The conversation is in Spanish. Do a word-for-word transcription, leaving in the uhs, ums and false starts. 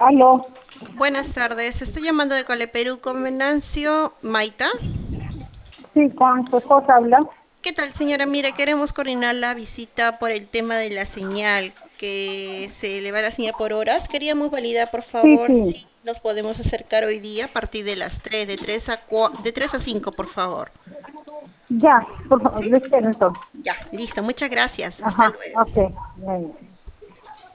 Aló, Buenas tardes, estoy llamando de Cole Perú con Venancio Maita. sí, con su esposa habla. ¿Qué tal, señora? Mire, queremos coordinar la visita por el tema de la señal, que se le va la señal por horas. Queríamos validar, por Sí, favor, si sí, nos podemos acercar hoy día a partir de las tres, de tres a cua- de tres a cinco, por favor. ya, por favor, ¿Sí? le espero entonces. Ya, listo, muchas gracias. Hasta Ajá, luego. ok. Venga.